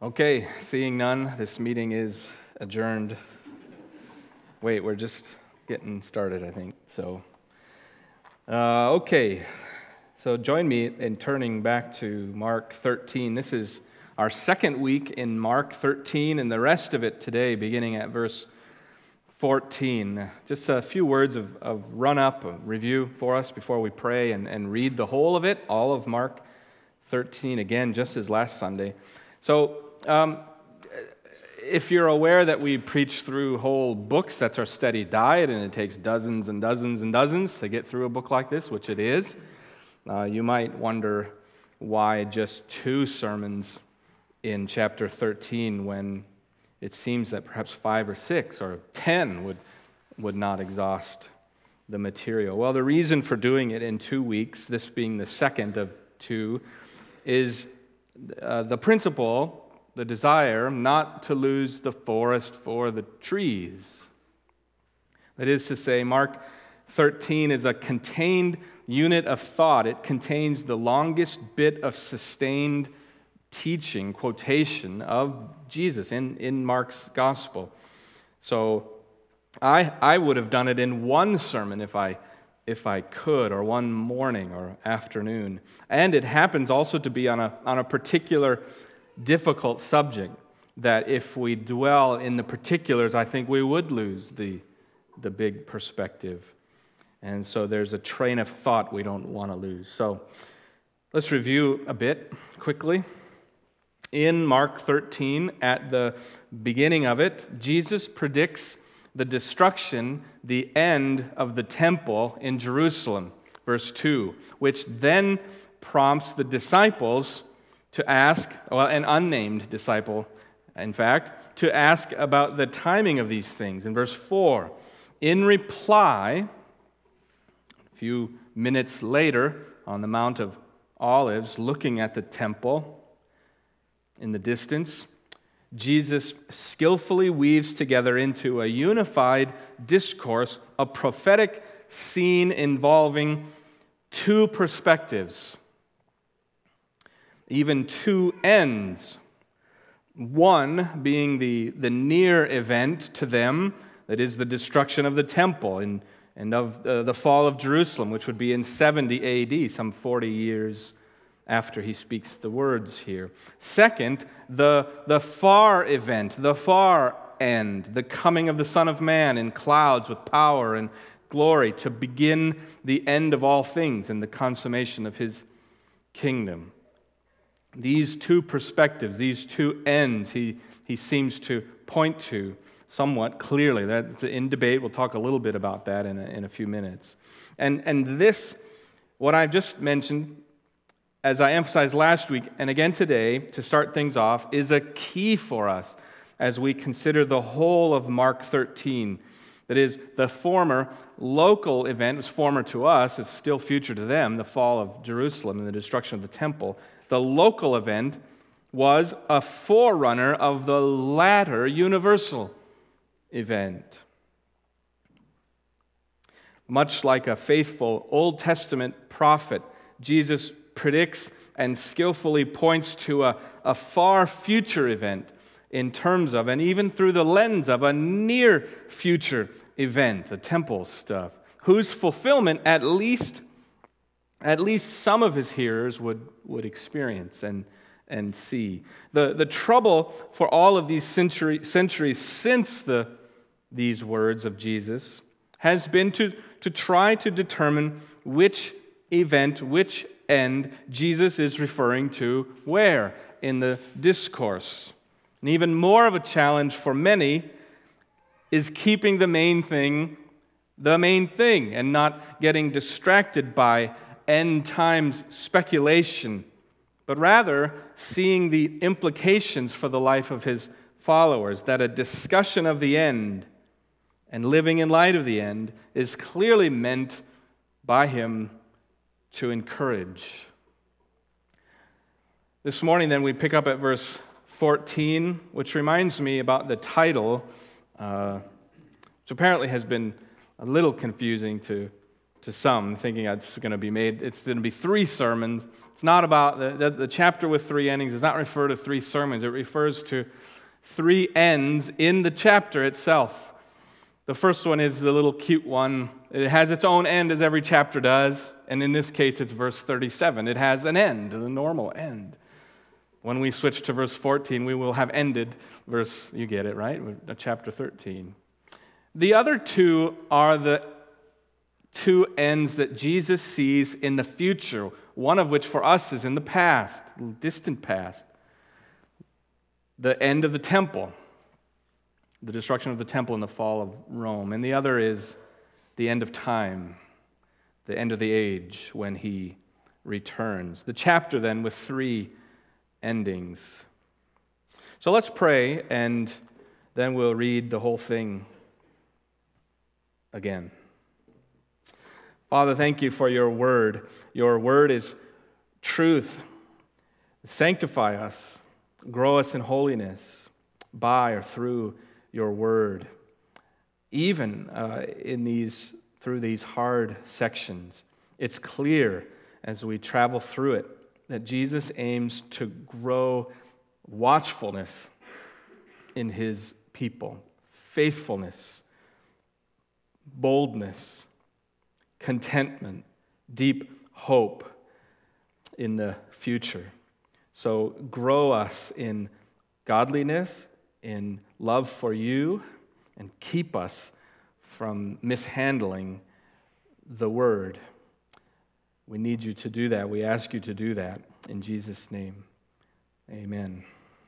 Okay, seeing none, this meeting is adjourned. Wait, we're just getting started, I think. So join me in turning back to Mark 13. This is our second week in Mark 13, and the rest of it today, beginning at verse 14. Just a few words of run-up, a review for us before we pray and read the whole of it, all of Mark 13, again, just as last Sunday. So, if you're aware that we preach through whole books, that's our steady diet, and it takes dozens and dozens and dozens to get through a book like this, which it is, you might wonder why just 2 sermons in chapter 13 when it seems that perhaps 5 or 6 or 10 would not exhaust the material. Well, the reason for doing it in 2 weeks, this being the second of 2, is the principle, the desire not to lose the forest for the trees. That is to say, Mark 13 is a contained unit of thought. It contains the longest bit of sustained teaching, quotation of Jesus in Mark's gospel. So I would have done it in one sermon if I could, or one morning or afternoon. And it happens also to be on a particular difficult subject that if we dwell in the particulars, I think we would lose the big perspective. And so there's a train of thought we don't want to lose. So let's review a bit quickly. In Mark 13, at the beginning of it, Jesus predicts the destruction, the end of the temple in Jerusalem, verse 2, which then prompts the disciples to ask, well, an unnamed disciple, in fact, to ask about the timing of these things. In verse 4, in reply, a few minutes later, on the Mount of Olives, looking at the temple in the distance, Jesus skillfully weaves together into a unified discourse a prophetic scene involving 2 perspectives, even 2 ends. One being the near event to them, that is the destruction of the temple and of the fall of Jerusalem, which would be in 70 A.D., some 40 years after he speaks the words here. Second, the far event, the far end, the coming of the Son of Man in clouds with power and glory to begin the end of all things and the consummation of his kingdom. These 2 perspectives, these 2 ends, he seems to point to somewhat clearly. That's in debate. We'll talk a little bit about that in a few minutes. And this, what I've just mentioned, as I emphasized last week and again today, to start things off, is a key for us as we consider the whole of Mark 13. That is, the former local event was former to us, it's still future to them, the fall of Jerusalem and the destruction of the temple. The local event was a forerunner of the latter universal event. Much like a faithful Old Testament prophet, Jesus predicts and skillfully points to a far future event in terms of, and even through the lens of, a near future event, the temple stuff, whose fulfillment at least some of his hearers would experience and see. The trouble for all of these centuries since these words of Jesus has been to try to determine which event, which end Jesus is referring to where in the discourse. And even more of a challenge for many is keeping the main thing, and not getting distracted by end times speculation, but rather seeing the implications for the life of his followers, that a discussion of the end and living in light of the end is clearly meant by him to encourage. This morning, then, we pick up at verse 14, which reminds me about the title, which apparently has been a little confusing to to some, thinking it's going to be 3 sermons. It's not about, the chapter with 3 endings does not refer to 3 sermons. It refers to 3 ends in the chapter itself. The first one is the little cute one. It has its own end, as every chapter does, and in this case it's verse 37. It has an end, the normal end. When we switch to verse 14, we will have ended you get it, right? Chapter 13. The other 2 are the 2 ends that Jesus sees in the future, one of which for us is in the past, distant past. The end of the temple, the destruction of the temple and the fall of Rome. And the other is the end of time, the end of the age when he returns. The chapter then with 3 endings. So let's pray, and then we'll read the whole thing again. Father, thank you for your word. Your word is truth. Sanctify us, grow us in holiness by or through your word, even through these hard sections. It's clear as we travel through it that Jesus aims to grow watchfulness in his people, faithfulness, boldness, contentment, deep hope in the future. So grow us in godliness, in love for you, and keep us from mishandling the word. We need you to do that. We ask you to do that in Jesus' name. Amen.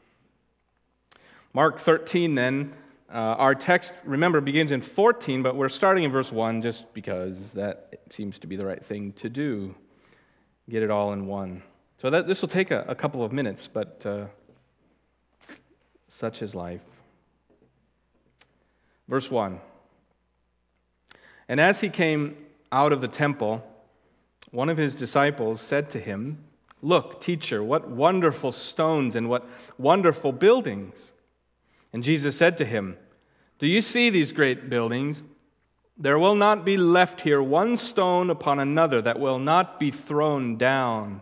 Mark 13 then, our text, remember, begins in 14, but we're starting in verse 1 just because that seems to be the right thing to do. Get it all in one. So this will take a couple of minutes, but such is life. Verse 1. And as he came out of the temple, one of his disciples said to him, "Look, teacher, what wonderful stones and what wonderful buildings." And Jesus said to him, "Do you see these great buildings? There will not be left here one stone upon another that will not be thrown down."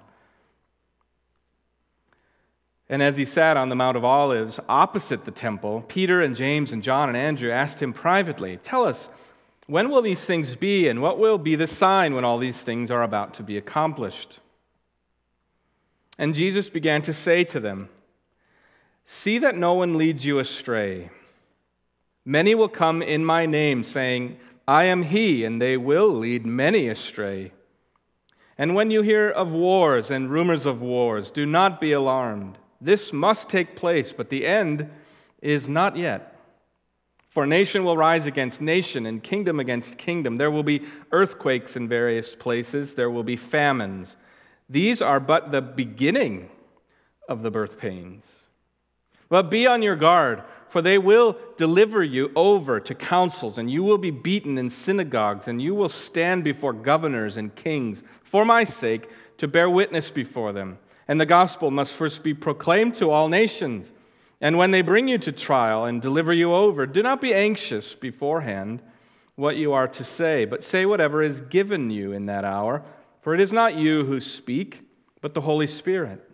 And as he sat on the Mount of Olives opposite the temple, Peter and James and John and Andrew asked him privately, "Tell us, when will these things be, and what will be the sign when all these things are about to be accomplished?" And Jesus began to say to them, "See that no one leads you astray. Many will come in my name, saying, 'I am he,' and they will lead many astray. And when you hear of wars and rumors of wars, do not be alarmed. This must take place, but the end is not yet. For nation will rise against nation, and kingdom against kingdom. There will be earthquakes in various places. There will be famines. These are but the beginning of the birth pains. But be on your guard, for they will deliver you over to councils, and you will be beaten in synagogues, and you will stand before governors and kings for my sake to bear witness before them. And the gospel must first be proclaimed to all nations. And when they bring you to trial and deliver you over, do not be anxious beforehand what you are to say, but say whatever is given you in that hour, for it is not you who speak, but the Holy Spirit.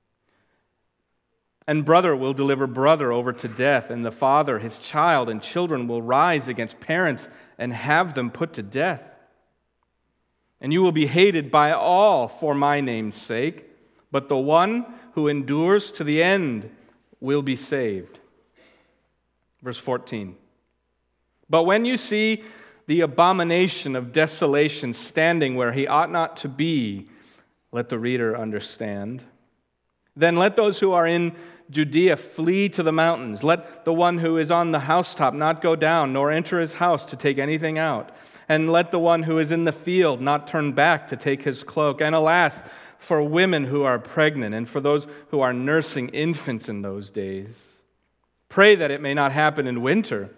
And brother will deliver brother over to death, and the father his child, and children will rise against parents and have them put to death. And you will be hated by all for my name's sake, but the one who endures to the end will be saved." Verse 14. "But when you see the abomination of desolation standing where he ought not to be," let the reader understand, "then let those who are in Judea flee to the mountains. Let the one who is on the housetop not go down, nor enter his house to take anything out. And let the one who is in the field not turn back to take his cloak. And alas, for women who are pregnant, and for those who are nursing infants in those days. Pray that it may not happen in winter.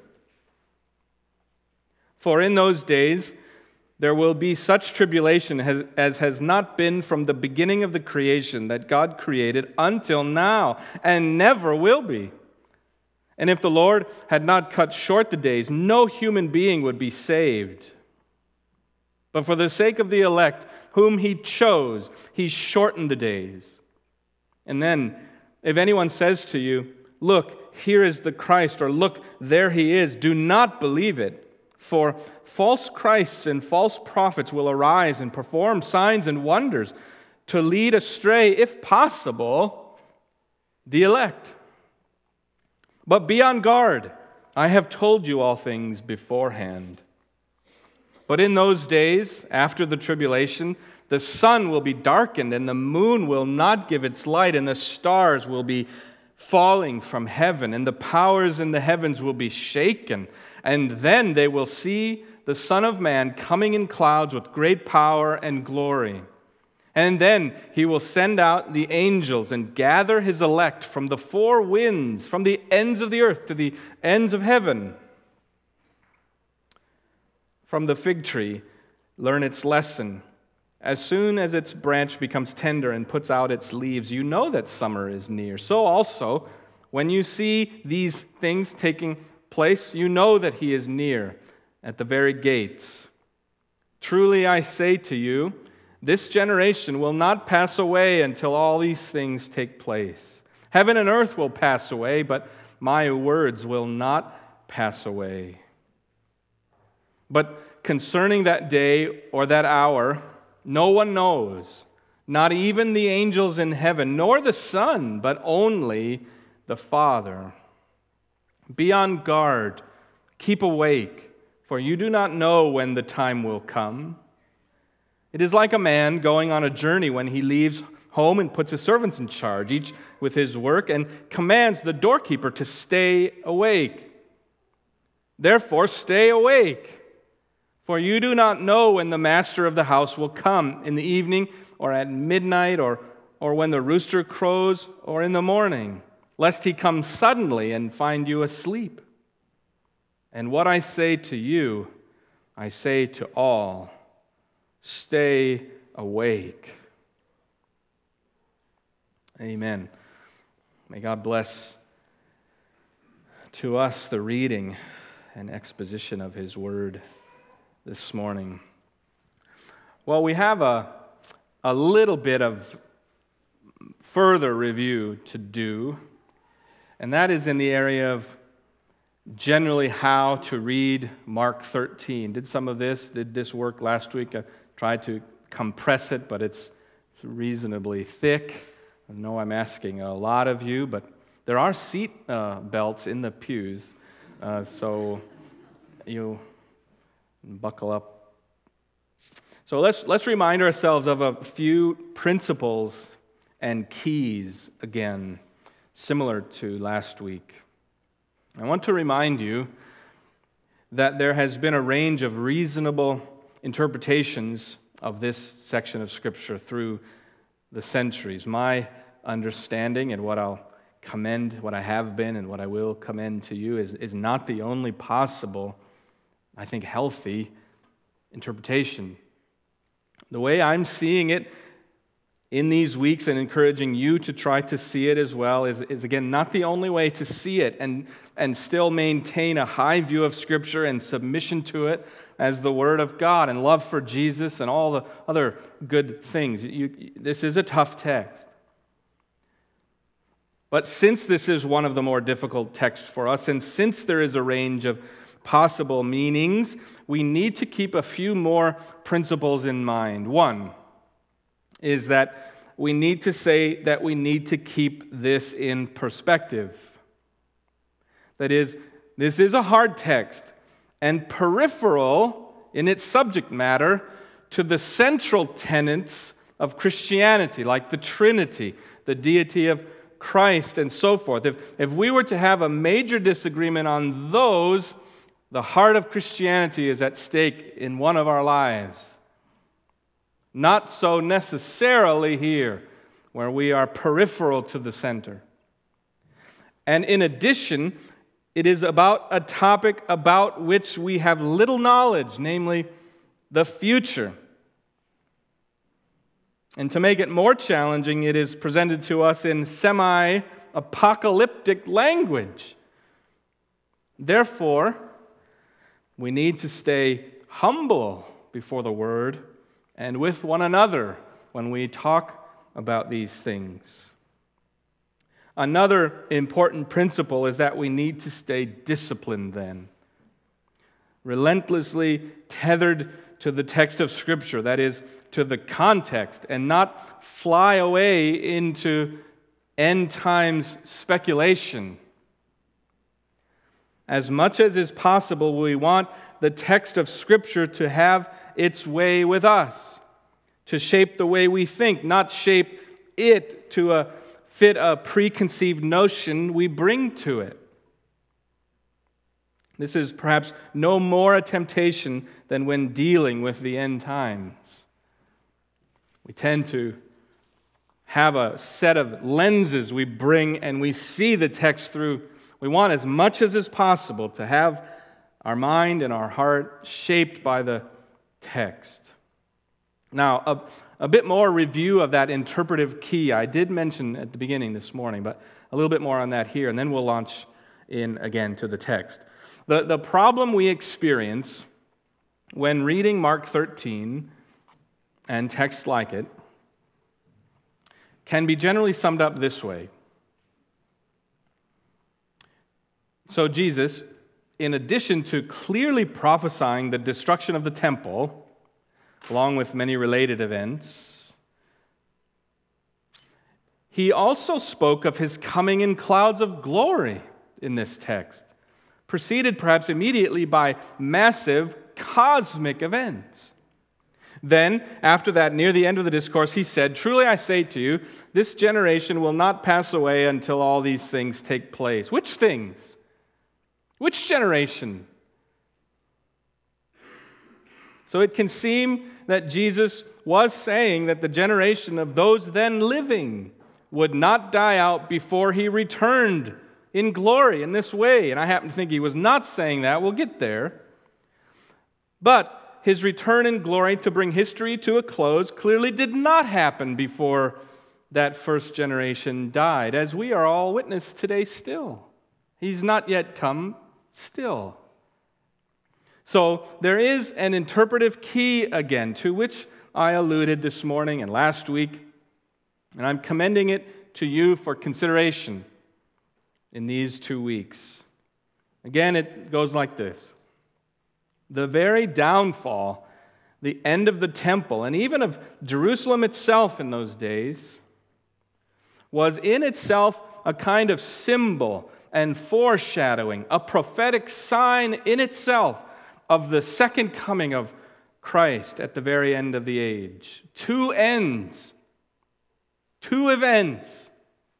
For in those days there will be such tribulation as has not been from the beginning of the creation that God created until now, and never will be. And if the Lord had not cut short the days, no human being would be saved. But for the sake of the elect, whom he chose, he shortened the days. And then, if anyone says to you, look, here is the Christ, or look, there he is, do not believe it. For false Christs and false prophets will arise and perform signs and wonders to lead astray, if possible, the elect. But be on guard. I have told you all things beforehand. But in those days, after the tribulation, the sun will be darkened, and the moon will not give its light, and the stars will be falling from heaven, and the powers in the heavens will be shaken. And then they will see the Son of Man coming in clouds with great power and glory. And then he will send out the angels and gather his elect from the four winds, from the ends of the earth to the ends of heaven. From the fig tree, learn its lesson. As soon as its branch becomes tender and puts out its leaves, you know that summer is near. So also, when you see these things taking place, you know that he is near, at the very gates. Truly I say to you, this generation will not pass away until all these things take place. Heaven and earth will pass away, but my words will not pass away. But concerning that day or that hour, no one knows, not even the angels in heaven, nor the Son, but only the Father. Be on guard, keep awake, for you do not know when the time will come. It is like a man going on a journey when he leaves home and puts his servants in charge, each with his work, and commands the doorkeeper to stay awake. Therefore, stay awake. For you do not know when the master of the house will come, in the evening, or at midnight, or when the rooster crows, or in the morning, lest he come suddenly and find you asleep. And what I say to you, I say to all, stay awake. Amen. May God bless to us the reading and exposition of His Word this morning. Well, we have a little bit of further review to do, and that is in the area of generally how to read Mark 13. Did this work last week? I tried to compress it, but it's reasonably thick. I know I'm asking a lot of you, but there are seat belts in the pews, so you buckle up. So let's remind ourselves of a few principles and keys again, similar to last week. I want to remind you that there has been a range of reasonable interpretations of this section of Scripture through the centuries. My understanding and what I have been and what I will commend to you is not the only possible, I think, healthy interpretation. The way I'm seeing it in these weeks and encouraging you to try to see it as well is again, not the only way to see it and still maintain a high view of Scripture and submission to it as the Word of God and love for Jesus and all the other good things. This is a tough text. But since this is one of the more difficult texts for us, and since there is a range of possible meanings, we need to keep a few more principles in mind. One is that we need to say that we need to keep this in perspective. That is, this is a hard text and peripheral in its subject matter to the central tenets of Christianity, like the Trinity, the deity of Christ, and so forth. If we were to have a major disagreement on those, the heart of Christianity is at stake in one of our lives. Not so necessarily here, where we are peripheral to the center. And in addition, it is about a topic about which we have little knowledge, namely the future. And to make it more challenging, it is presented to us in semi-apocalyptic language. Therefore, we need to stay humble before the Word and with one another when we talk about these things. Another important principle is that we need to stay disciplined then, relentlessly tethered to the text of Scripture, that is, to the context, and not fly away into end times speculation. As much as is possible, we want the text of Scripture to have its way with us, to shape the way we think, not shape it to fit a preconceived notion we bring to it. This is perhaps no more a temptation than when dealing with the end times. We tend to have a set of lenses we bring and we see the text through. We want as much as is possible to have our mind and our heart shaped by the text. Now, a bit more review of that interpretive key. I did mention at the beginning this morning, but a little bit more on that here, and then we'll launch in again to the text. The problem we experience when reading Mark 13 and texts like it can be generally summed up this way. So Jesus, in addition to clearly prophesying the destruction of the temple, along with many related events, he also spoke of his coming in clouds of glory in this text, preceded perhaps immediately by massive cosmic events. Then, after that, near the end of the discourse, he said, "Truly I say to you, this generation will not pass away until all these things take place." Which things? Which generation? So it can seem that Jesus was saying that the generation of those then living would not die out before he returned in glory in this way. And I happen to think he was not saying that. We'll get there. But his return in glory to bring history to a close clearly did not happen before that first generation died, as we are all witness today still. He's not yet come still. So there is an interpretive key again, to which I alluded this morning and last week, and I'm commending it to you for consideration in these 2 weeks. Again, it goes like this. The very downfall, the end of the temple, and even of Jerusalem itself in those days, was in itself a kind of symbol and foreshadowing, a prophetic sign in itself of the second coming of Christ at the very end of the age. Two ends, two events.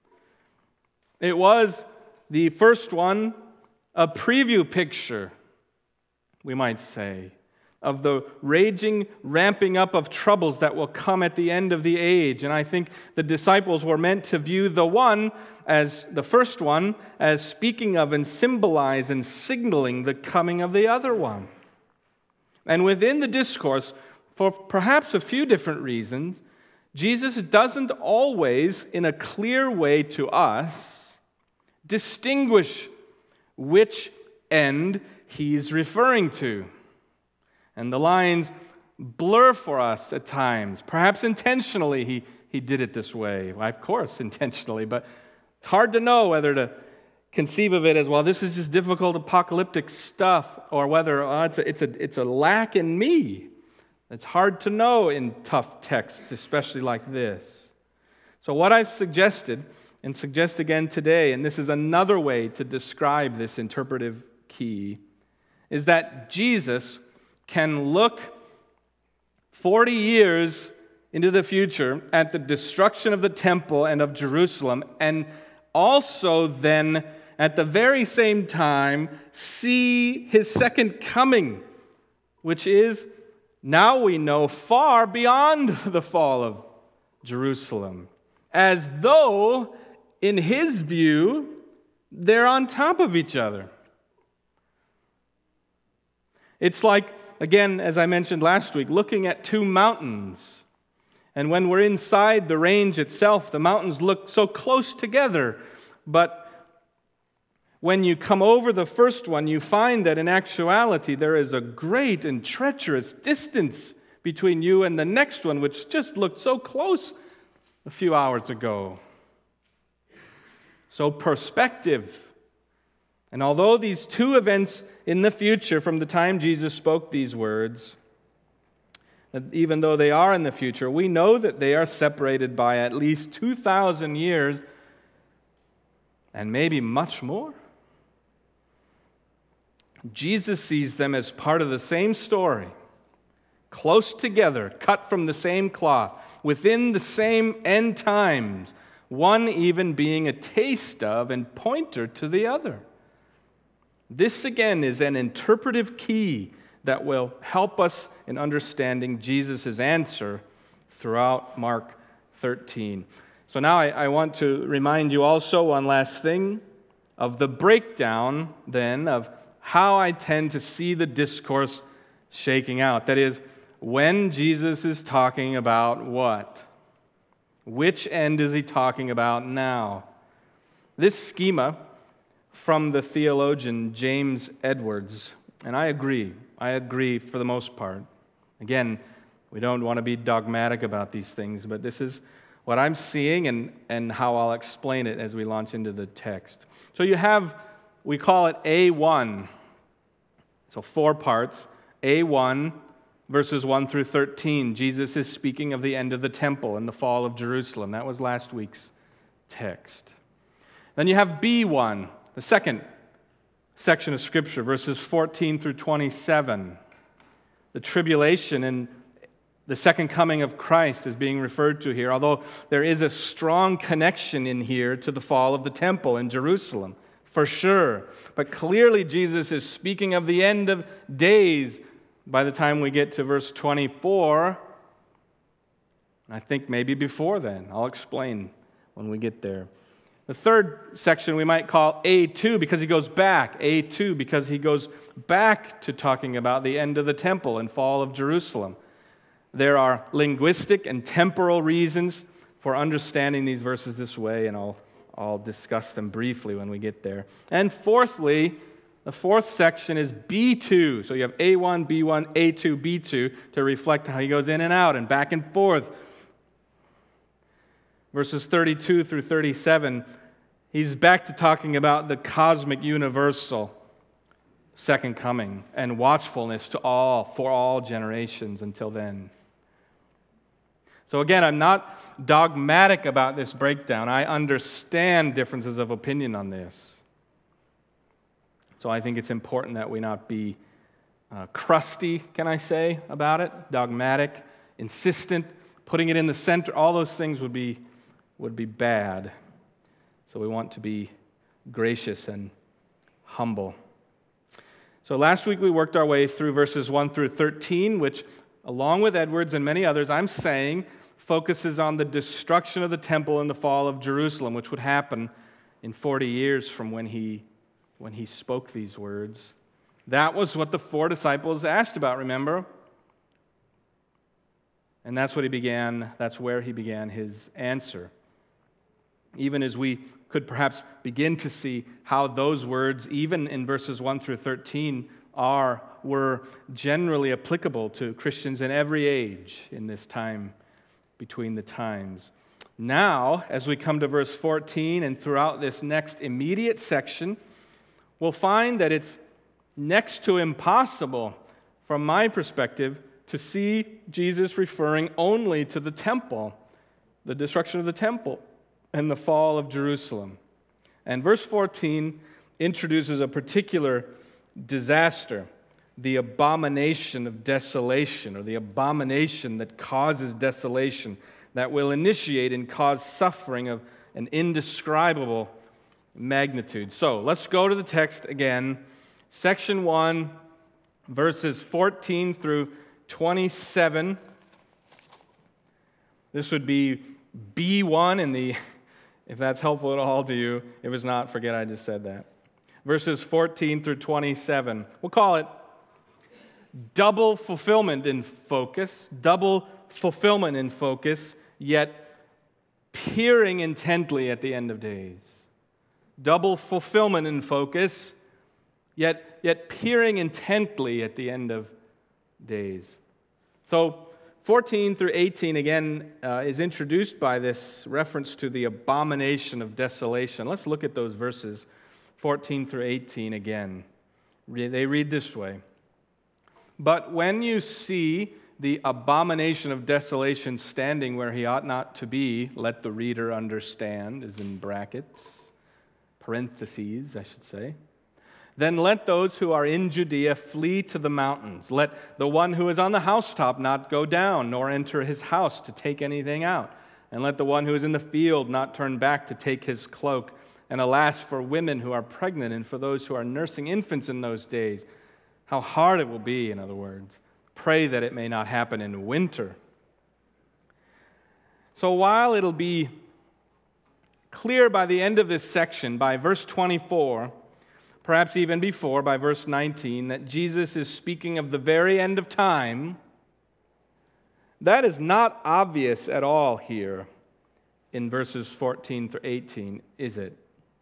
It was the first one, a preview picture, we might say, of the raging ramping up of troubles that will come at the end of the age. And I think the disciples were meant to view the one as the first one as speaking of and symbolize and signaling the coming of the other one. And within the discourse, for perhaps a few different reasons, Jesus doesn't always, in a clear way to us, distinguish which end he's referring to. And the lines blur for us at times. Perhaps intentionally he did it this way. Well, of course, intentionally, but it's hard to know whether to conceive of it as, well, this is just difficult apocalyptic stuff, or whether it's a lack in me. It's hard to know in tough texts, especially like this. So what I've suggested, and suggest again today, and this is another way to describe this interpretive key, is that Jesus can look 40 years into the future at the destruction of the temple and of Jerusalem, and also then at the very same time see his second coming, which is, now we know, far beyond the fall of Jerusalem, as though, in his view, they're on top of each other. It's like, again, as I mentioned last week, looking at two mountains. And when we're inside the range itself, the mountains look so close together. But When you come over the first one, you find that in actuality there is a great and treacherous distance between you and the next one, which just looked so close a few hours ago. So perspective. And although these two events in the future, from the time Jesus spoke these words, even though they are in the future, we know that they are separated by at least 2,000 years and maybe much more. Jesus sees them as part of the same story, close together, cut from the same cloth, within the same end times, one even being a taste of and pointer to the other. This again is an interpretive key that will help us in understanding Jesus' answer throughout Mark 13. So now I want to remind you also one last thing of the breakdown then of how I tend to see the discourse shaking out. That is, when Jesus is talking about what? Which end is he talking about now? This schema from the theologian James Edwards, and I agree for the most part. Again, we don't want to be dogmatic about these things, but this is what I'm seeing and how I'll explain it as we launch into the text. So you have, we call it A1. So 4 parts. A1, verses 1 through 13. Jesus is speaking of the end of the temple and the fall of Jerusalem. That was last week's text. Then you have B1, the second section of Scripture, verses 14 through 27. The tribulation and the second coming of Christ is being referred to here, although there is a strong connection in here to the fall of the temple in Jerusalem, for sure. But clearly Jesus is speaking of the end of days by the time we get to verse 24. I think maybe before then. I'll explain when we get there. The third section we might call A2 because he goes back. A2 because he goes back to talking about the end of the temple and fall of Jerusalem. There are linguistic and temporal reasons for understanding these verses this way, and I'll discuss them briefly when we get there. And fourthly, the fourth section is B2. So you have A1, B1, A2, B2 to reflect how he goes in and out and back and forth. Verses 32 through 37, he's back to talking about the cosmic universal second coming and watchfulness for all generations until then. So again, I'm not dogmatic about this breakdown. I understand differences of opinion on this. So I think it's important that we not be crusty, can I say, about it, dogmatic, insistent, putting it in the center. All those things would be bad. So we want to be gracious and humble. So last week we worked our way through verses 1 through 13, which, along with Edwards and many others, I'm saying focuses on the destruction of the temple and the fall of Jerusalem, which would happen in 40 years from when he spoke these words. That was what the 4 disciples asked about, remember? And that's where he began his answer. Even as we could perhaps begin to see how those words, even in verses 1 through 13, were generally applicable to Christians in every age in this time between the times. Now, as we come to verse 14 and throughout this next immediate section, we'll find that it's next to impossible, from my perspective, to see Jesus referring only to the temple, the destruction of the temple, and the fall of Jerusalem. And verse 14 introduces a particular disaster, the abomination of desolation, or the abomination that causes desolation, that will initiate and cause suffering of an indescribable magnitude. So let's go to the text again. Section 1, verses 14 through 27. This would be B1 if that's helpful at all to you. If it's not, forget I just said that. Verses 14 through 27. We'll call it double fulfillment in focus, yet peering intently at the end of days. double fulfillment in focus, yet peering intently at the end of days. So 14 through 18 again is introduced by this reference to the abomination of desolation. Let's look at those verses 14 through 18 again. They read this way. But when you see the abomination of desolation standing where he ought not to be, let the reader understand, is in brackets, parentheses, I should say. Then let those who are in Judea flee to the mountains. Let the one who is on the housetop not go down, nor enter his house to take anything out. And let the one who is in the field not turn back to take his cloak. And alas, for women who are pregnant and for those who are nursing infants in those days, how hard it will be, in other words. Pray that it may not happen in winter. So while it'll be clear by the end of this section, by verse 24, perhaps even before, by verse 19, that Jesus is speaking of the very end of time, that is not obvious at all here in verses 14 through 18, is it?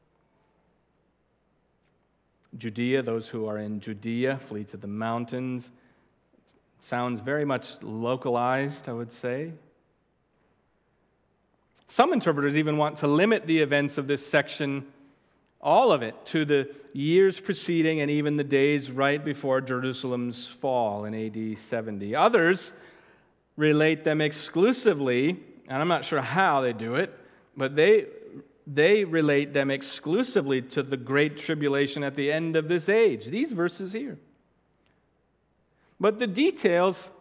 Judea, those who are in Judea, flee to the mountains. Sounds very much localized, I would say. Some interpreters even want to limit the events of this section, all of it, to the years preceding and even the days right before Jerusalem's fall in AD 70. Others relate them exclusively, and I'm not sure how they do it, but they relate them exclusively to the great tribulation at the end of this age, these verses here. But the details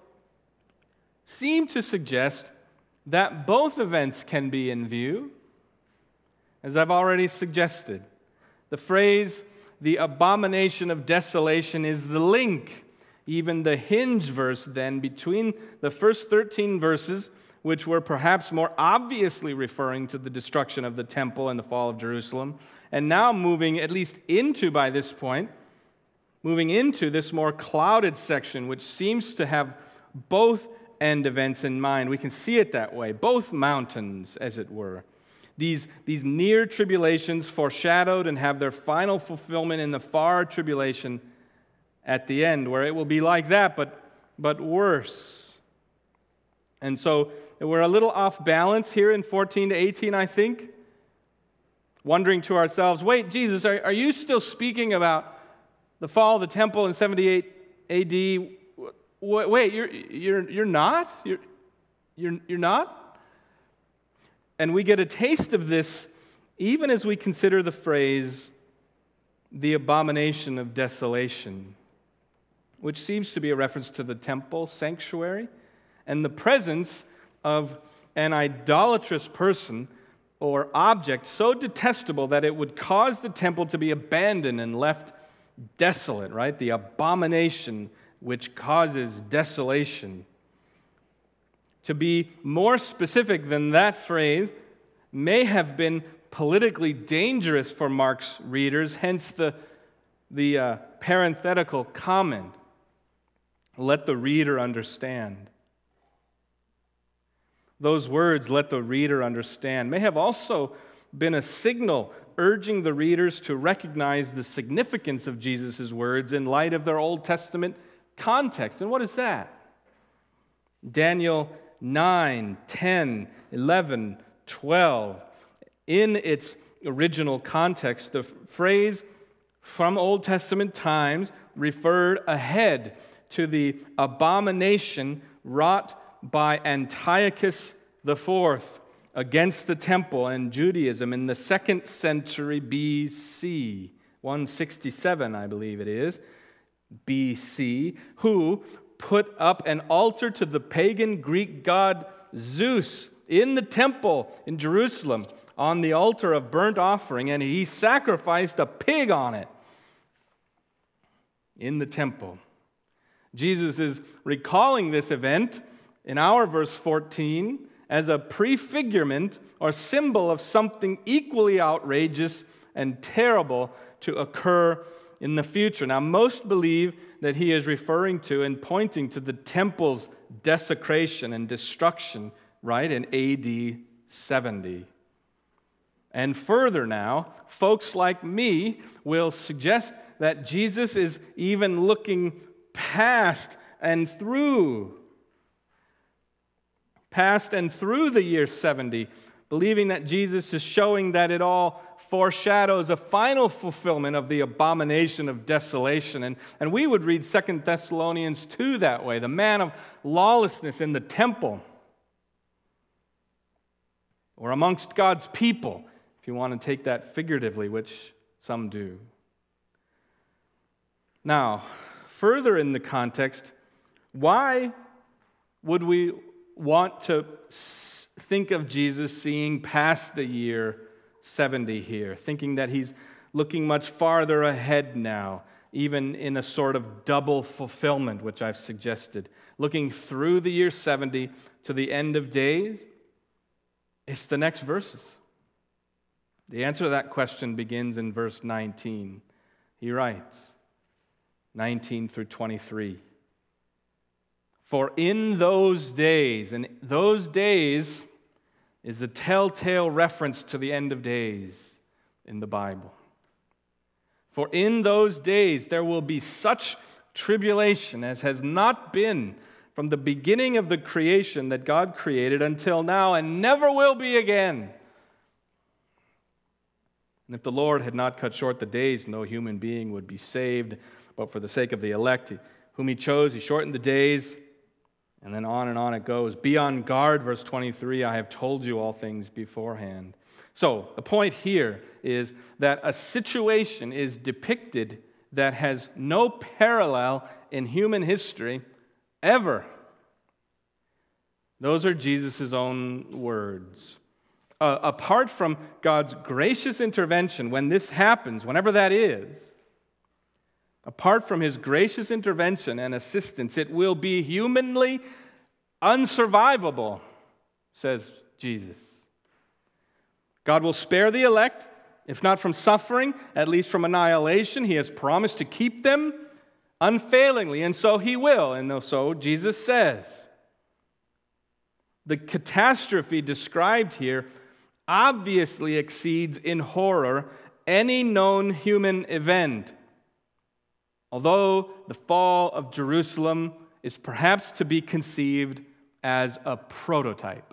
seem to suggest that both events can be in view, as I've already suggested. The phrase, the abomination of desolation, is the link, even the hinge verse then, between the first 13 verses, which were perhaps more obviously referring to the destruction of the temple and the fall of Jerusalem, and now moving at least into, by this point, moving into this more clouded section, which seems to have both end events in mind. We can see it that way, both mountains, as it were. These near tribulations foreshadowed and have their final fulfillment in the far tribulation at the end, where it will be like that, but worse. And so we're a little off balance here in 14 to 18, I think, wondering to ourselves, wait, Jesus, are you still speaking about the fall of the temple in 78 AD? Wait, you're not? You're not? And we get a taste of this even as we consider the phrase, the abomination of desolation, which seems to be a reference to the temple sanctuary and the presence of an idolatrous person or object so detestable that it would cause the temple to be abandoned and left desolate, right? The abomination which causes desolation. To be more specific than that phrase may have been politically dangerous for Mark's readers, hence the parenthetical comment, let the reader understand. Those words, let the reader understand, may have also been a signal urging the readers to recognize the significance of Jesus' words in light of their Old Testament context. And what is that? Daniel 9, 10, 11, 12. In its original context, the phrase from Old Testament times referred ahead to the abomination wrought by Antiochus IV against the temple and Judaism in the 2nd century BC, 167, I believe it is, BC, who put up an altar to the pagan Greek god Zeus in the temple in Jerusalem on the altar of burnt offering, and he sacrificed a pig on it in the temple. Jesus is recalling this event in our verse 14 as a prefigurement or symbol of something equally outrageous and terrible to occur in the future. Now, most believe that he is referring to and pointing to the temple's desecration and destruction, right, in AD 70. And further now, folks like me will suggest that Jesus is even looking past and through the year 70, believing that Jesus is showing that it all foreshadows a final fulfillment of the abomination of desolation. And we would read 2 Thessalonians 2 that way, the man of lawlessness in the temple, or amongst God's people, if you want to take that figuratively, which some do. Now, further in the context, why would we want to think of Jesus seeing past the year 70 here, thinking that he's looking much farther ahead now, even in a sort of double fulfillment, which I've suggested, looking through the year 70 to the end of days? It's the next verses. The answer to that question begins in verse 19. He writes, 19 through 23. For in those days, and those days is a telltale reference to the end of days in the Bible. For in those days there will be such tribulation as has not been from the beginning of the creation that God created until now, and never will be again. And if the Lord had not cut short the days, no human being would be saved, but for the sake of the elect, whom he chose, he shortened the days. And then on it goes. Be on guard, verse 23, I have told you all things beforehand. So, the point here is that a situation is depicted that has no parallel in human history ever. Those are Jesus' own words. Apart from God's gracious intervention, when this happens, whenever that is, apart from his gracious intervention and assistance, it will be humanly unsurvivable, says Jesus. God will spare the elect, if not from suffering, at least from annihilation. He has promised to keep them unfailingly, and so he will. And so Jesus says. The catastrophe described here obviously exceeds in horror any known human event. Although the fall of Jerusalem is perhaps to be conceived as a prototype.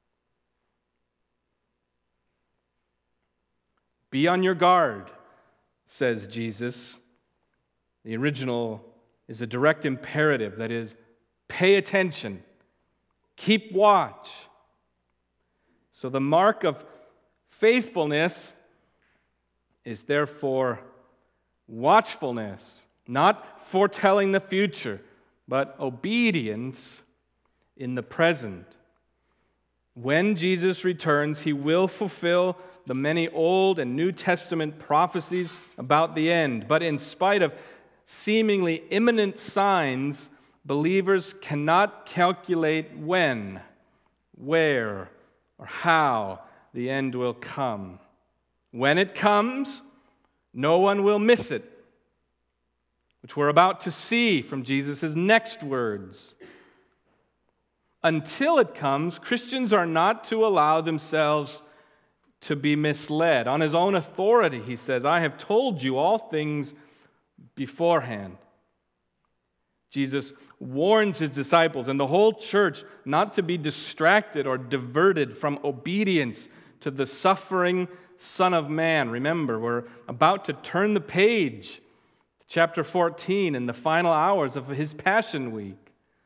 Be on your guard, says Jesus. The original is a direct imperative, that is, pay attention, keep watch. So the mark of faithfulness is therefore watchfulness, not foretelling the future, but obedience in the present. When Jesus returns, he will fulfill the many Old and New Testament prophecies about the end. But in spite of seemingly imminent signs, believers cannot calculate when, where, or how the end will come. When it comes, no one will miss it, which we're about to see from Jesus' next words. Until it comes, Christians are not to allow themselves to be misled. On his own authority, he says, I have told you all things beforehand. Jesus warns his disciples and the whole church not to be distracted or diverted from obedience to the suffering Son of Man. Remember, we're about to turn the page to chapter 14 in the final hours of his Passion Week.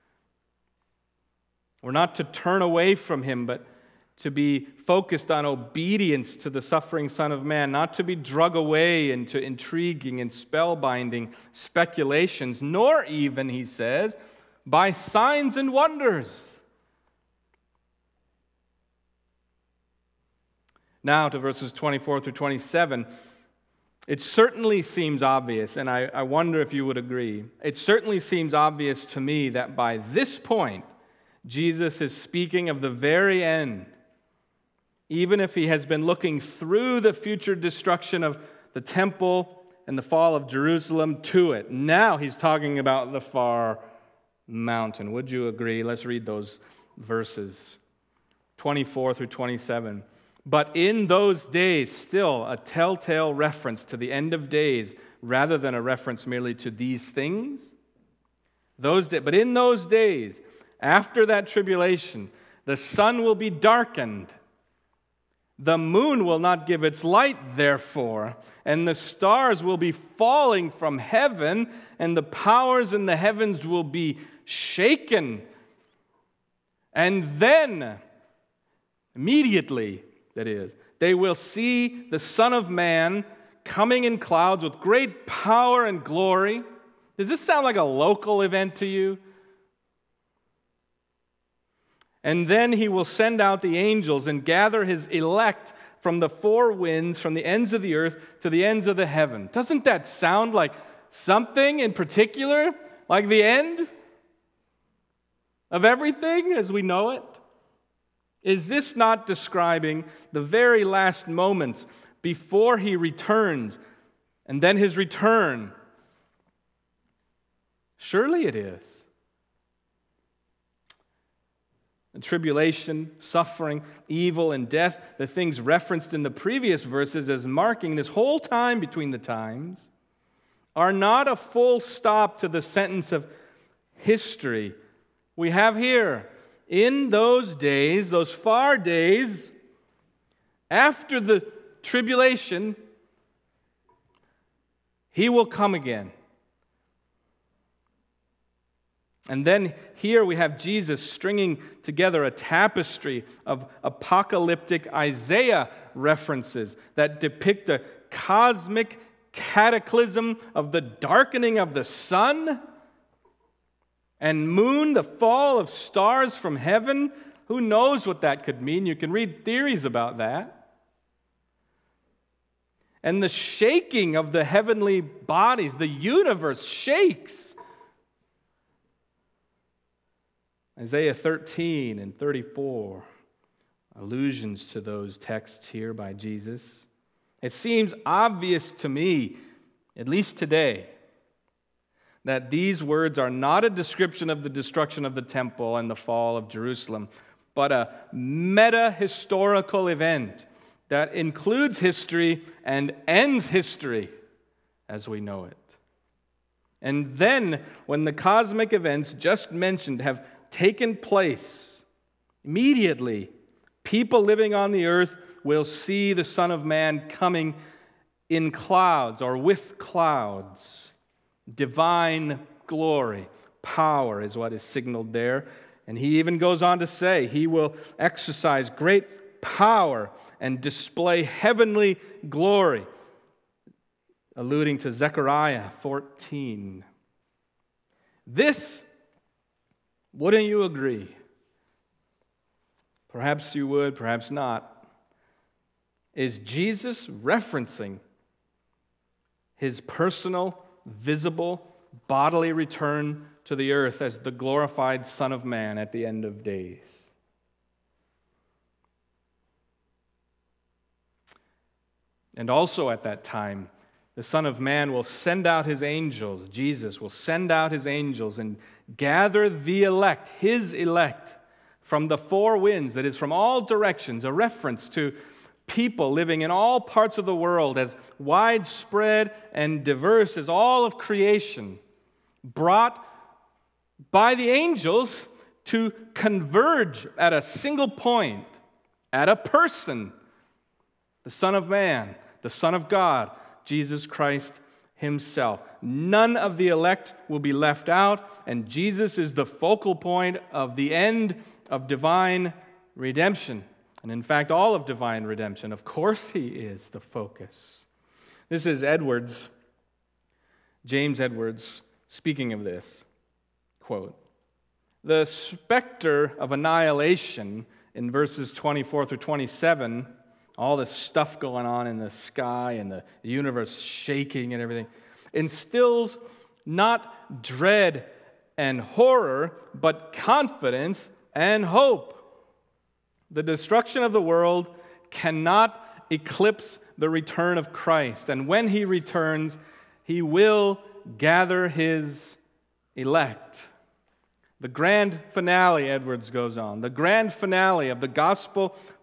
We're not to turn away from him, but to be focused on obedience to the suffering Son of Man, not to be drug away into intriguing and spellbinding speculations, nor even, he says, by signs and wonders. Now to verses 24 through 27. It certainly seems obvious, and I wonder if you would agree, it certainly seems obvious to me that by this point, Jesus is speaking of the very end, even if he has been looking through the future destruction of the temple and the fall of Jerusalem to it. Now he's talking about the far mountain. Would you agree? Let's read those verses, 24 through 27. But in those days, still a telltale reference to the end of days rather than a reference merely to these things. But in those days, after that tribulation, the sun will be darkened. The moon will not give its light, therefore, and the stars will be falling from heaven, and the powers in the heavens will be shaken. And then, immediately, that is, they will see the Son of Man coming in clouds with great power and glory. Does this sound like a local event to you? And then he will send out the angels and gather his elect from the four winds, from the ends of the earth to the ends of the heaven. Doesn't that sound like something in particular? Like the end of everything as we know it? Is this not describing the very last moments before he returns and then his return? Surely it is. The tribulation, suffering, evil, and death, the things referenced in the previous verses as marking this whole time between the times, are not a full stop to the sentence of history. We have here, in those days, those far days, after the tribulation, he will come again. And then here we have Jesus stringing together a tapestry of apocalyptic Isaiah references that depict a cosmic cataclysm of the darkening of the sun and moon, the fall of stars from heaven. Who knows what that could mean? You can read theories about that. And the shaking of the heavenly bodies, the universe shakes. Isaiah 13 and 34, allusions to those texts here by Jesus. It seems obvious to me, at least today, that these words are not a description of the destruction of the temple and the fall of Jerusalem, but a meta-historical event that includes history and ends history as we know it. And then, when the cosmic events just mentioned have taken place, immediately, people living on the earth will see the Son of Man coming in clouds or with clouds. Divine glory, power is what is signaled there. And he even goes on to say he will exercise great power and display heavenly glory, alluding to Zechariah 14. This, wouldn't you agree? Perhaps you would, perhaps not. Is Jesus referencing his personal, visible, bodily return to the earth as the glorified Son of Man at the end of days? And also at that time, the Son of Man will send out his angels. Jesus will send out his angels and gather the elect, his elect, from the four winds, that is, from all directions, a reference to people living in all parts of the world, as widespread and diverse as all of creation, brought by the angels to converge at a single point, at a person, the Son of Man, the Son of God, Jesus Christ himself. None of the elect will be left out, and Jesus is the focal point of the end of divine redemption. And in fact, all of divine redemption. Of course he is the focus. This is Edwards, James Edwards, speaking of this. Quote, "The specter of annihilation in verses 24 through 27, all this stuff going on in the sky and the universe shaking and everything, instills not dread and horror, but confidence and hope. The destruction of the world cannot eclipse the return of Christ. And when he returns, he will gather his elect." The grand finale, Edwards goes on, the grand finale of the gospel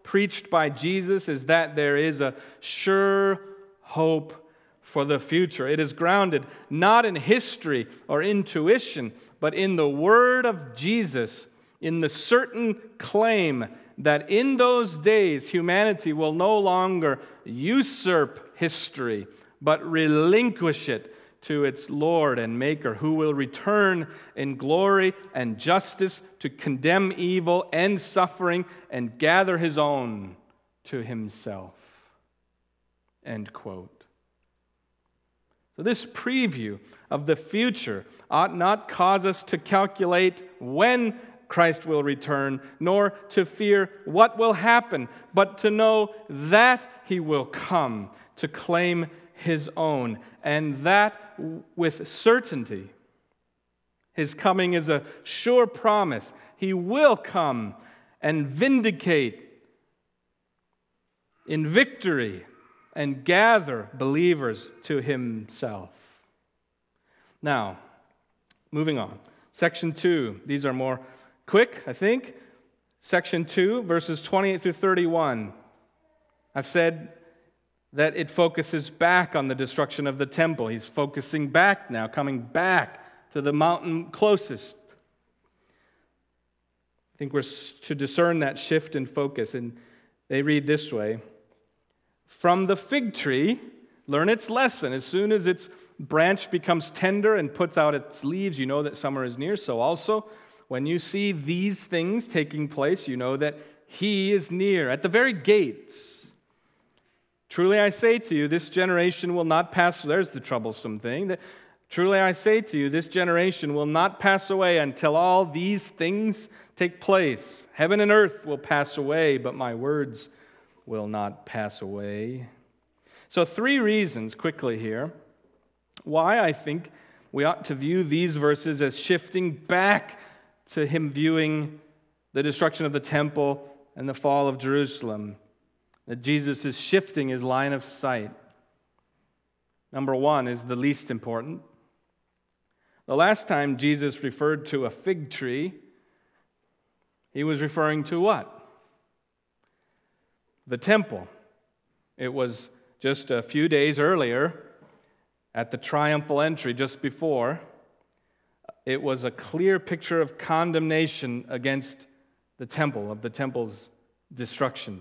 preached by Jesus is that there is a sure hope for the future. It is grounded not in history or intuition, but in the word of Jesus, in the certain claim that in those days humanity will no longer usurp history, but relinquish it to its Lord and Maker, who will return in glory and justice to condemn evil and suffering and gather his own to himself. End quote. So this preview of the future ought not cause us to calculate when Christ will return, nor to fear what will happen, but to know that he will come to claim his own, and that with certainty. His coming is a sure promise. He will come and vindicate in victory and gather believers to himself. Now, moving on. Section 2. These are more quick, I think. Section 2, verses 28 through 31. I've said that it focuses back on the destruction of the temple. He's focusing back now, coming back to the mountain closest. I think we're to discern that shift in focus. And they read this way: from the fig tree, learn its lesson. As soon as its branch becomes tender and puts out its leaves, you know that summer is near. So also, when you see these things taking place, you know that he is near, at the very gates. Truly I say to you, this generation will not pass. There's the troublesome thing. Truly I say to you, this generation will not pass away until all these things take place. Heaven and earth will pass away, but my words will not pass away. So 3 reasons quickly here why I think we ought to view these verses as shifting back to him viewing the destruction of the temple and the fall of Jerusalem. That Jesus is shifting his line of sight. Number 1 is the least important. The last time Jesus referred to a fig tree, he was referring to what? The temple. It was just a few days earlier at the triumphal entry, just before. It was a clear picture of condemnation against the temple, of the temple's destruction.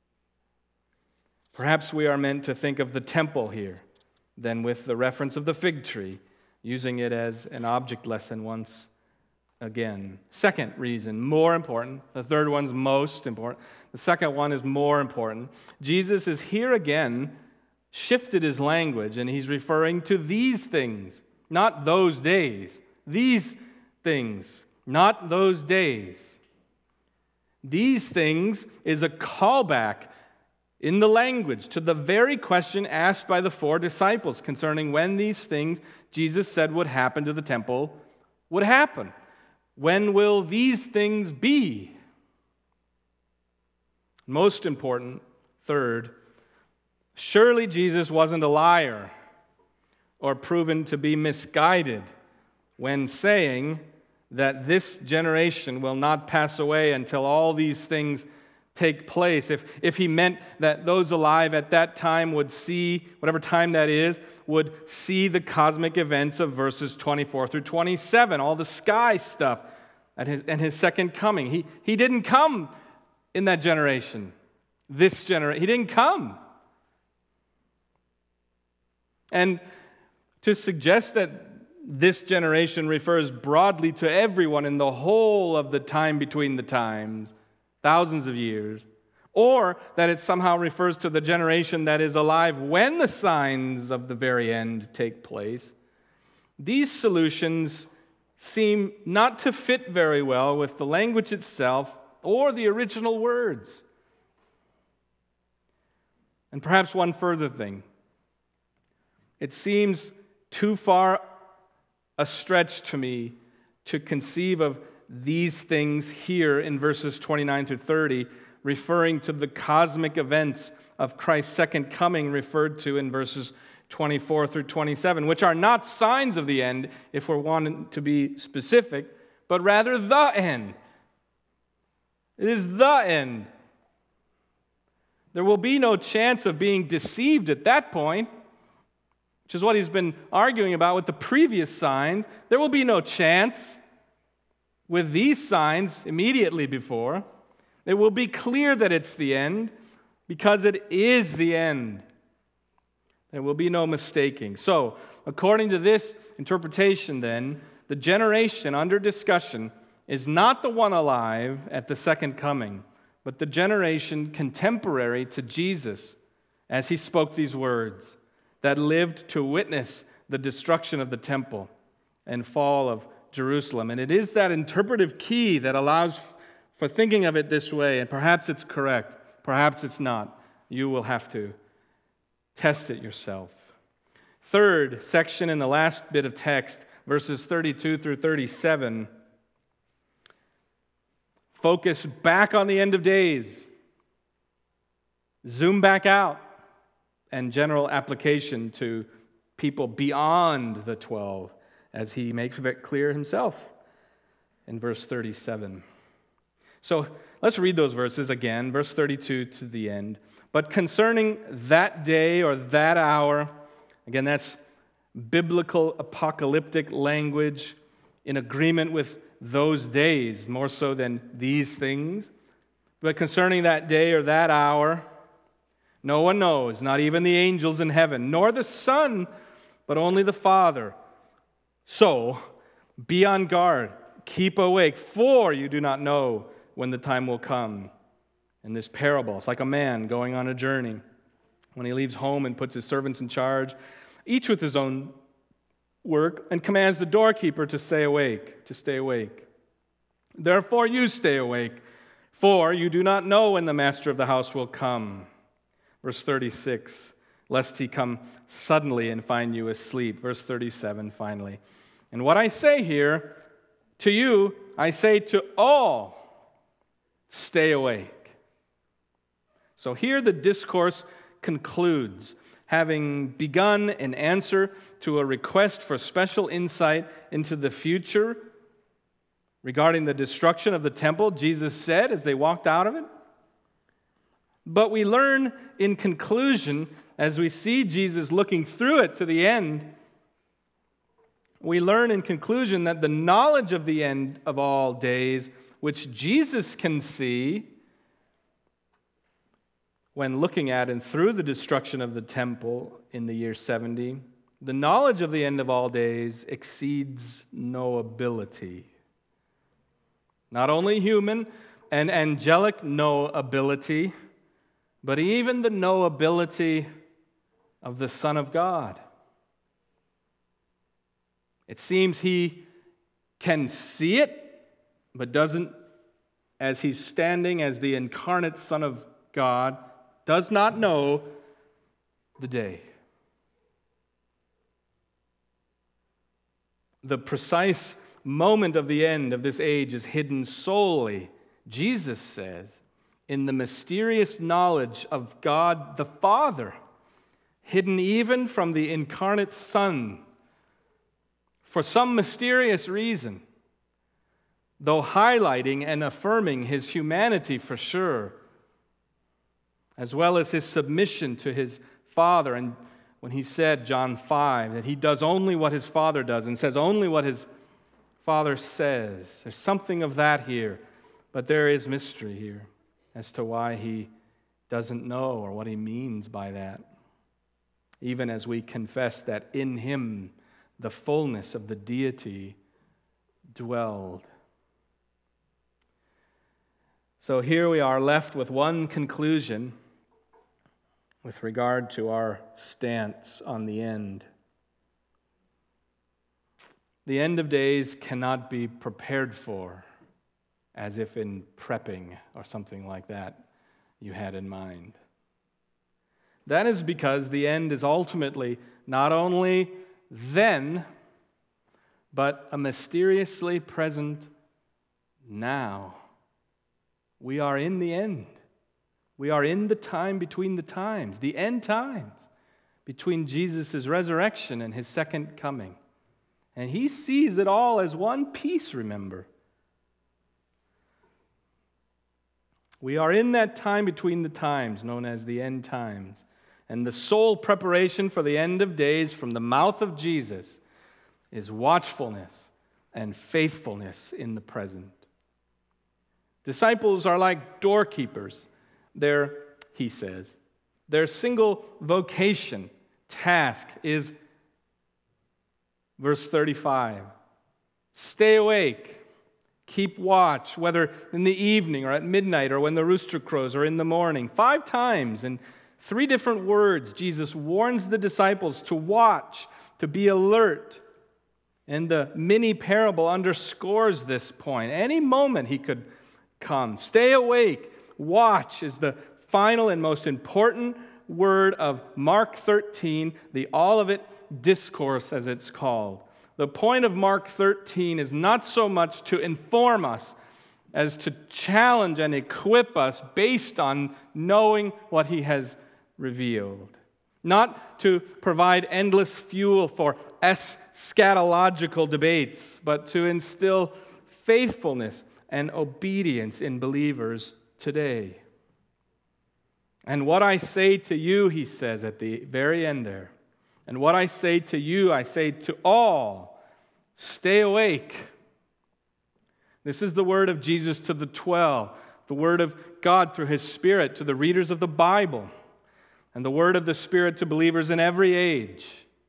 Perhaps we are meant to think of the temple here, then with the reference of the fig tree, using it as an object lesson once again. Second reason, more important. The third one's most important. The second one is more important. Jesus is here again, shifted his language, and he's referring to these things, not those days. These things, not those days. These things is a callback in the language to the very question asked by the 4 disciples concerning when these things Jesus said would happen to the temple would happen. When will these things be? Most important, third, surely Jesus wasn't a liar or proven to be misguided when saying that this generation will not pass away until all these things take place. If he meant that those alive at that time would see, whatever time that is, would see the cosmic events of verses 24 through 27, all the sky stuff and his second coming. He didn't come in that generation. This generation, he didn't come. And to suggest that this generation refers broadly to everyone in the whole of the time between the times, thousands of years, or that it somehow refers to the generation that is alive when the signs of the very end take place. These solutions seem not to fit very well with the language itself or the original words. And perhaps one further thing. It seems too far a stretch to me to conceive of these things here in verses 29 through 30, referring to the cosmic events of Christ's second coming referred to in verses 24 through 27, which are not signs of the end, if we're wanting to be specific, but rather the end. It is the end. There will be no chance of being deceived at that point, which is what he's been arguing about with the previous signs. There will be no chance with these signs immediately before. It will be clear that it's the end because it is the end. There will be no mistaking. So, according to this interpretation, then, the generation under discussion is not the one alive at the second coming, but the generation contemporary to Jesus as he spoke these words, that lived to witness the destruction of the temple and fall of Jerusalem. And it is that interpretive key that allows for thinking of it this way, and perhaps it's correct, perhaps it's not. You will have to test it yourself. Third section in the last bit of text, verses 32 through 37, focus back on the end of days, zoom back out, and general application to people beyond the 12, as he makes it clear himself in verse 37. So let's read those verses again, verse 32 to the end. But concerning that day or that hour, again, that's biblical apocalyptic language in agreement with those days, more so than these things. But concerning that day or that hour, no one knows, not even the angels in heaven, nor the Son, but only the Father. So, be on guard, keep awake, for you do not know when the time will come. In this parable, it's like a man going on a journey. When he leaves home and puts his servants in charge, each with his own work, and commands the doorkeeper to stay awake, Therefore you stay awake, for you do not know when the master of the house will come. Verse 36, lest he come suddenly and find you asleep. Verse 37, finally. And what I say here, to you, I say to all, stay awake. So here the discourse concludes, having begun in answer to a request for special insight into the future regarding the destruction of the temple. Jesus said as they walked out of it. But we learn in conclusion, as we see Jesus looking through it to the end, we learn in conclusion that the knowledge of the end of all days, which Jesus can see when looking at and through the destruction of the temple in the year 70, the knowledge of the end of all days exceeds knowability. Not only human and angelic knowability, but even the knowability of the Son of God. It seems he can see it, but doesn't, as he's standing as the incarnate Son of God, does not know the day. The precise moment of the end of this age is hidden solely, Jesus says, in the mysterious knowledge of God the Father, hidden even from the incarnate Son, for some mysterious reason, though highlighting and affirming his humanity for sure, as well as his submission to his Father. And when he said, John 5, that he does only what his Father does and says only what his Father says, there's something of that here, but there is mystery here as to why he doesn't know or what he means by that. Even as we confess that in him the fullness of the deity dwelled. So here we are left with one conclusion with regard to our stance on the end. The end of days cannot be prepared for as if in prepping or something like that you had in mind. That is because the end is ultimately not only then, but a mysteriously present now. We are in the end. We are in the time between the times, the end times, between Jesus' resurrection and his second coming. And he sees it all as one piece, remember. We are in that time between the times, known as the end times. And the sole preparation for the end of days from the mouth of Jesus is watchfulness and faithfulness in the present. Disciples are like doorkeepers. He says, their single vocation, task is, verse 35, stay awake, keep watch, whether in the evening or at midnight or when the rooster crows or in the morning. 5 times in 3 different words, Jesus warns the disciples to watch, to be alert. And the mini parable underscores this point. Any moment he could come. Stay awake. Watch is the final and most important word of Mark 13, the Olivet Discourse as it's called. The point of Mark 13 is not so much to inform us as to challenge and equip us based on knowing what he has revealed. Not to provide endless fuel for eschatological debates, but to instill faithfulness and obedience in believers today. And what I say to you, he says at the very end there, and what I say to you, I say to all, stay awake. This is the word of Jesus to the 12, the word of God through his Spirit to the readers of the Bible, and the word of the Spirit to believers in every age.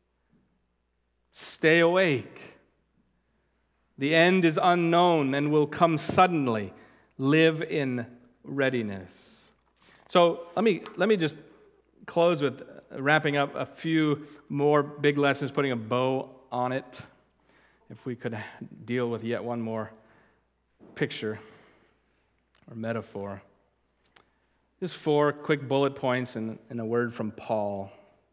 Stay awake. The end is unknown and will come suddenly. Live in readiness. So let me just close with wrapping up a few more big lessons, putting a bow on it. If we could deal with yet one more picture or metaphor. Just 4 quick bullet points and a word from Paul.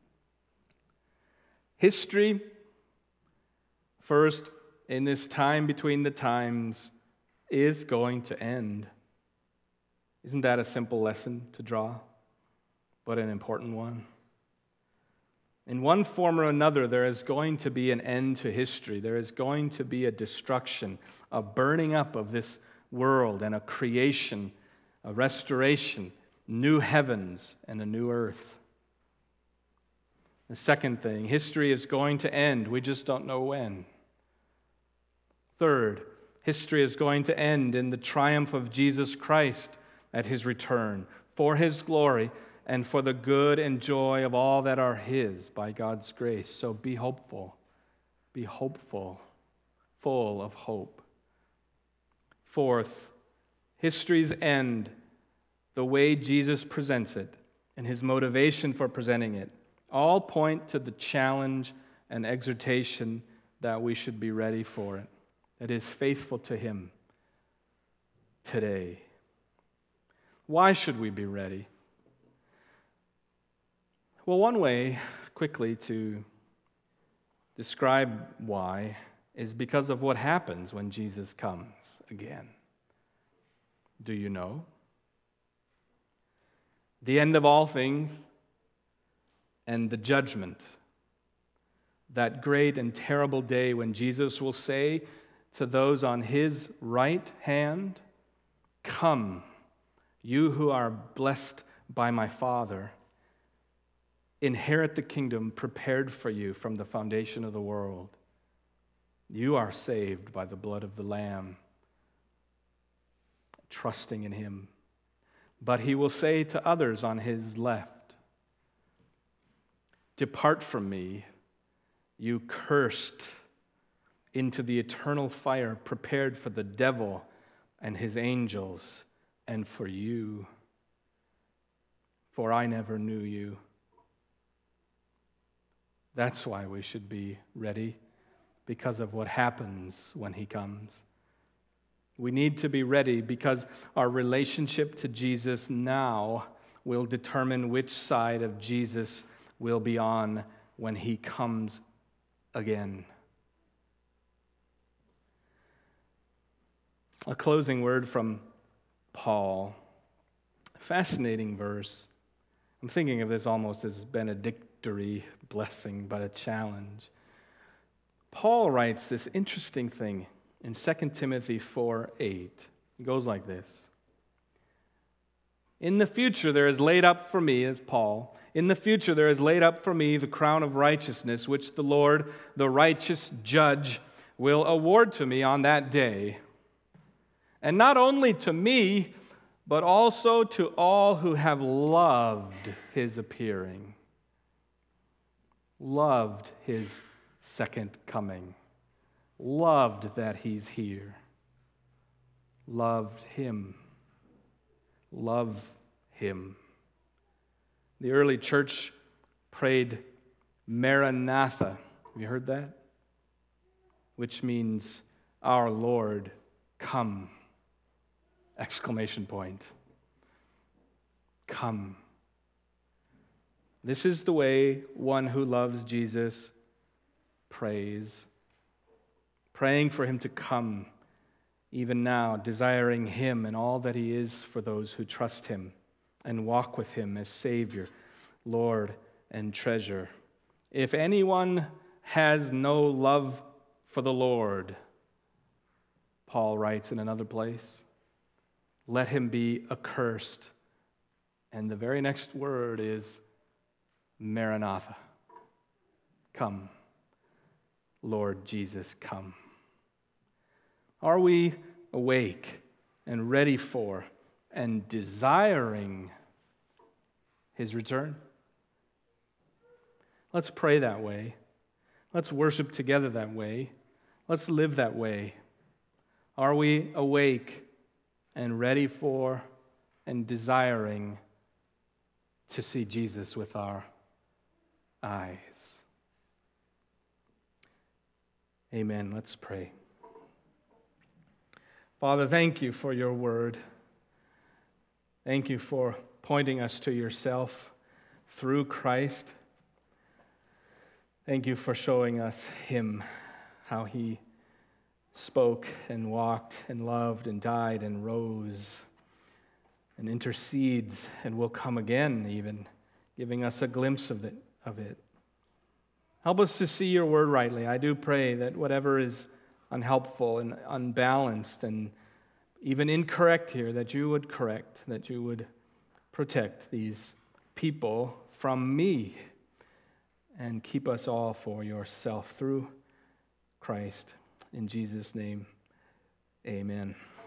History, first, in this time between the times, is going to end. Isn't that a simple lesson to draw, but an important one? In one form or another, there is going to be an end to history. There is going to be a destruction, a burning up of this world, and a creation, a restoration, new heavens and a new earth. The second thing, history is going to end. We just don't know when. Third, history is going to end in the triumph of Jesus Christ at his return, for his glory and for the good and joy of all that are his by God's grace. So be hopeful, full of hope. Fourth, history's end, the way Jesus presents it and his motivation for presenting it, all point to the challenge and exhortation that we should be ready for it, that is faithful to him today. Why should we be ready? Well, one way, quickly, to describe why is because of what happens when Jesus comes again. Do you know? The end of all things and the judgment, that great and terrible day when Jesus will say to those on his right hand, "Come, you who are blessed by my Father, inherit the kingdom prepared for you from the foundation of the world. You are saved by the blood of the Lamb, trusting in him." But he will say to others on his left, "Depart from me, you cursed, into the eternal fire prepared for the devil and his angels, and for you, for I never knew you." That's why we should be ready, because of what happens when he comes. We need to be ready because our relationship to Jesus now will determine which side of Jesus we'll be on when he comes again. A closing word from Paul. Fascinating verse. I'm thinking of this almost as benedictory blessing, but a challenge. Paul writes this interesting thing in 2 Timothy 4:8. It goes like this: In the future there is laid up for me, as Paul, in the future there is laid up for me the crown of righteousness, which the Lord, the righteous judge, will award to me on that day. And not only to me, but also to all who have loved his appearing, loved his second coming, loved that he's here, loved him, love him. The early church prayed Maranatha. Have you heard that? Which means, our Lord, come! Exclamation point. Come. This is the way one who loves Jesus prays, praying for him to come, even now, desiring him and all that he is for those who trust him and walk with him as Savior, Lord, and treasure. If anyone has no love for the Lord, Paul writes in another place, let him be accursed. And the very next word is Maranatha. Come, Lord Jesus, come. Are we awake and ready for and desiring his return? Let's pray that way. Let's worship together that way. Let's live that way. Are we awake and ready for and desiring to see Jesus with our eyes? Amen. Let's pray. Father, thank you for your word. Thank you for pointing us to yourself through Christ. Thank you for showing us him, how he spoke and walked and loved and died and rose and intercedes and will come again, even giving us a glimpse of it. Help us to see your word rightly. I do pray that whatever is unhelpful and unbalanced and even incorrect here, that you would correct, that you would protect these people from me and keep us all for yourself through Christ. In Jesus' name, amen.